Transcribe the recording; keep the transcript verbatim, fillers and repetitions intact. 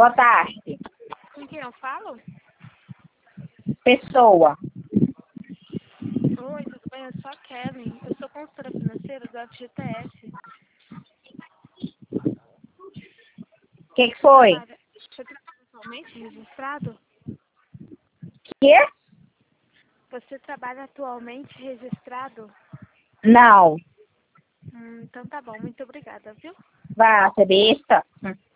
Boa tarde. Com quem eu falo? Pessoa. Oi, tudo bem? Eu sou a Kevin. Eu sou consultora financeira do F G T S. O que, que foi? Trabalha- Você trabalha atualmente registrado? Que? Você trabalha atualmente registrado? Não. Hum, então tá bom, muito obrigada, viu? Vá, ser besta. Hum.